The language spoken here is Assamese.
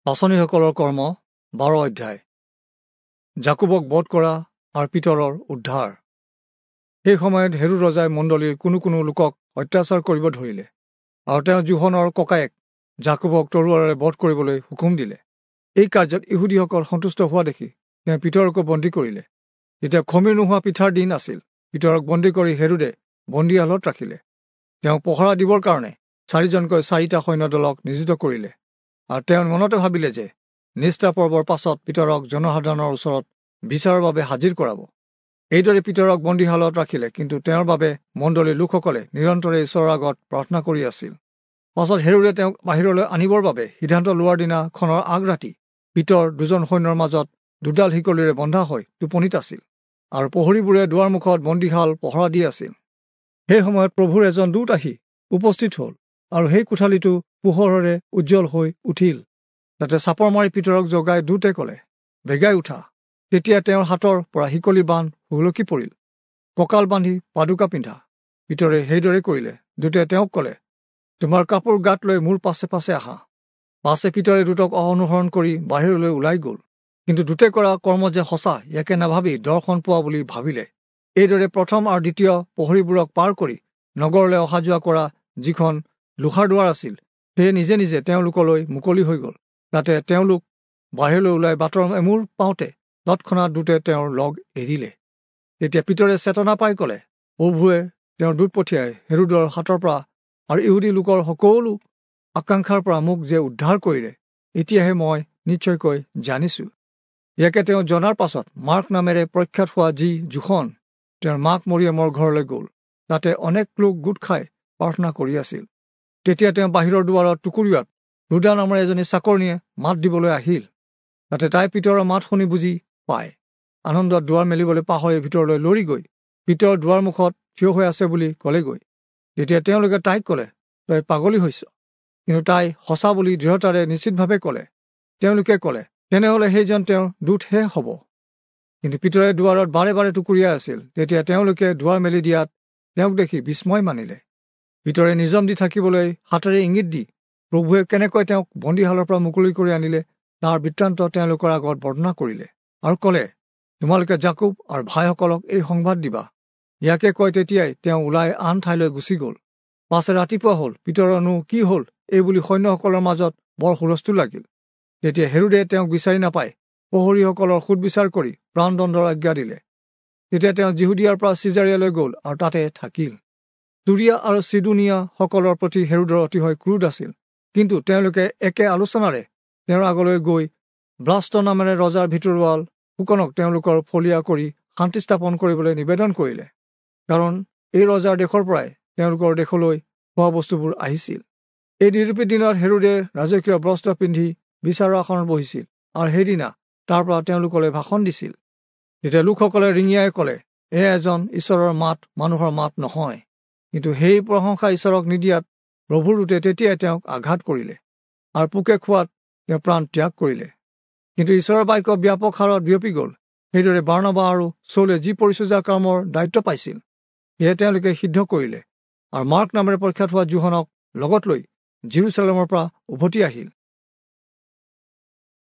পাচনীসকলৰ কৰ্ম 12 অধ্যায়। জাকুবক বধ কৰা আৰু পিতৰৰ উদ্ধাৰ। সেই সময়ত হেৰোদ ৰজাই মণ্ডলীৰ কোনো লোকক অত্যাচাৰ কৰিব ধৰিলে আৰু তেওঁ জোহনৰ ককায়েক জাকুবক তৰোৱাৰেৰে বধ কৰিবলৈ হুকুম দিলে। এই কাৰ্যত ইহুদীসকল সন্তুষ্ট হোৱা দেখি তেওঁ পিতৰকো বন্দী কৰিলে। তেতিয়া খমিৰ নোহোৱা পিঠাৰ দিন আছিল। পিতৰক বন্দী কৰি হেৰোদে বন্দীশালত ৰাখিলে। তেওঁ পহৰা দিবৰ কাৰণে 4জনকৈ 4টা সৈন্যদলক নিয়োজিত কৰিলে আৰু তেওঁ মনতে ভাবিলে যে নিষ্ঠা পৰ্বৰ পাছত পিতৰক জনসাধাৰণৰ ওচৰত বিচাৰৰ বাবে হাজিৰ কৰাব। এইদৰে পিতৰক বন্দীশালত ৰাখিলে, কিন্তু তেওঁৰ বাবে মণ্ডলীৰ লোকসকলে নিৰন্তৰে ঈশ্বৰৰ আগত প্ৰাৰ্থনা কৰি আছিল। পাছত হেৰোদে তেওঁক বাহিৰলৈ আনিবৰ বাবে সিদ্ধান্ত লোৱাৰ দিনাখনৰ আগৰাতি পিতৰ 2জন সৈন্যৰ মাজত 2ডাল শিকলিৰে বন্ধা হৈ টোপনিত আছিল আৰু প্ৰহৰীবোৰে দুৱাৰ মুখত বন্দীশাল পহৰা দি আছিল। সেই সময়ত প্ৰভুৰ এজন দূত আহি উপস্থিত হ'ল আৰু সেই কোঠালিটো পোহৰেৰে উজ্জ্বল হৈ উঠিল। তাতে চাপৰ মাৰি পিতৰক জগাই দূতে ক'লে, বেগাই উঠা। তেতিয়া তেওঁৰ হাতৰ পৰা শিকলি বান্ধ সুলকি পৰিল। কঁকাল বান্ধি পাদুকা পিন্ধা। পিতৰে সেইদৰে কৰিলে। দূতে তেওঁক ক'লে, তোমাৰ কাপোৰ গাত লৈ মোৰ পাছে পাছে আহা। পাছে পিতৰে দূতক অনুসৰণ কৰি বাহিৰলৈ ওলাই গ'ল। কিন্তু দূতে কৰা কৰ্ম যে সঁচা, ইয়াকে নাভাবি দৰ্শন পোৱা বুলি ভাবিলে। এইদৰে প্ৰথম আৰু দ্বিতীয় প্ৰহৰীবোৰক পাৰ কৰি নগৰলৈ অহা যোৱা কৰা যিখন লোহাৰ দুৱাৰ আছিল, সেয়ে নিজে নিজে তেওঁলোকলৈ মুকলি হৈ গ'ল। তাতে তেওঁলোক বাহিৰলৈ ওলাই বাটৰ এমূৰ পাওঁতে তৎক্ষণাৎ দূতে তেওঁৰ লগ এৰিলে। তেতিয়া পিতৰে চেতনা পাই ক'লে, প্ৰভুৱে তেওঁৰ দূত পঠিয়াই হেৰোদৰ হাতৰ পৰা আৰু ইহুদী লোকৰ সকলো আকাংক্ষাৰ পৰা মোক যে উদ্ধাৰ কৰিলে, এতিয়াহে মই নিশ্চয়কৈ জানিছো। ইয়াকে তেওঁ জনাৰ পাছত মাৰ্ক নামেৰে প্ৰখ্যাত হোৱা যি জোখন তেওঁৰ মাক মৰিয়মৰ ঘৰলৈ গ'ল। তাতে অনেক লোক গোট খাই প্ৰাৰ্থনা কৰি আছিল। তেতিয়া তেওঁ বাহিৰৰ দুৱাৰত টুকুৰিয়াত ৰোদা নামৰ এজনী চাকৰনীয়ে মাত দিবলৈ আহিল। তাতে তাই পিতৰৰ মাত শুনি বুজি পায় আনন্দত দুৱাৰ মেলিবলৈ পাহৰি ভিতৰলৈ লৰি গৈ পিতৰ দুৱাৰ মুখত থিয় হৈ আছে বুলি ক'লেগৈ। তেতিয়া তেওঁলোকে তাইক ক'লে, তই পাগলী হৈছ। কিন্তু তাই সঁচা বুলি দৃঢ়তাৰে নিশ্চিতভাৱে ক'লে। তেওঁলোকে ক'লে, তেনেহলে সেইজন তেওঁৰ দূতহে হ'ব। কিন্তু পিতৰে দুৱাৰত বাৰে বাৰে টুকুৰিয়াই আছিল। তেতিয়া তেওঁলোকে দুৱাৰ মেলি দিয়াত তেওঁক দেখি বিস্ময় মানিলে। পিতৰে নিজম দি থাকিবলৈ হাতেৰে ইংগিত দি প্ৰভুৱে কেনেকৈ তেওঁক বন্দীশালৰ পৰা মুকলি কৰি আনিলে তাৰ বৃত্তান্ত তেওঁলোকৰ আগত বৰ্ণনা কৰিলে আৰু ক'লে, তোমালোকে জাকুব আৰু ভাইসকলক এই সংবাদ দিবা। ইয়াকে কৈ তেতিয়াই তেওঁ ওলাই আন ঠাইলৈ গুচি গ'ল। পাছে ৰাতিপুৱা হ'ল। পিতৰনো কি হ'ল এই বুলি সৈন্যসকলৰ মাজত বৰ হুলস্থুল লাগিল। তেতিয়া হেৰোদে তেওঁক বিচাৰি নাপাই প্ৰহৰীসকলৰ সুধবিচাৰ কৰি প্ৰাণদণ্ডৰ আজ্ঞা দিলে। তেতিয়া তেওঁ যিহুদিয়াৰ পৰা চিজাৰিয়ালৈ গ'ল আৰু তাতে থাকিল। তুৰিয়া আৰু চিডোনিয়া সকলৰ প্ৰতি হেৰোদৰ অতিশয় ক্ৰোধ আছিল, কিন্তু তেওঁলোকে একে আলোচনাৰে তেওঁৰ আগলৈ গৈ ব্লাষ্ট নামেৰে ৰজাৰ ভিতৰুৱাল ফুকনক তেওঁলোকৰ ফলীয়া কৰি শান্তি স্থাপন কৰিবলৈ নিবেদন কৰিলে, কাৰণ এই ৰজাৰ দেশৰ পৰাই তেওঁলোকৰ দেশলৈ খোৱা বস্তুবোৰ আহিছিল। এই নিৰূপিত দিনত হেৰোদে ৰাজকীয় বস্ত্ৰ পিন্ধি বিচাৰৰ আসনত বহিছিল আৰু সেইদিনা তাৰ পৰা তেওঁলোকলৈ ভাষণ দিছিল। তেতিয়া লোকসকলে ৰিঙিয়াই ক'লে, এয়া এজন ঈশ্বৰৰ মাত, মানুহৰ মাত নহয়। কিন্তু সেই প্ৰশংসা ঈশ্বৰক নিদিয়াত প্ৰভুৰ দূতে তেতিয়াই তেওঁক আঘাত কৰিলে আৰু পোকে খোৱাত তেওঁ প্ৰাণ ত্যাগ কৰিলে। কিন্তু ঈশ্বৰৰ বাক্য ব্যাপক হাৰত বিয়পি গ'ল। সেইদৰে বাৰ্ণবা আৰু চৌলে যি পৰিচৰ্যা কামৰ দায়িত্ব পাইছিল, সেয়ে তেওঁলোকে সিদ্ধ কৰিলে আৰু মাৰ্ক নামেৰে প্ৰখ্যাত হোৱা জোহনক লগত লৈ জেৰুজালেমৰ পৰা উভতি আহিল।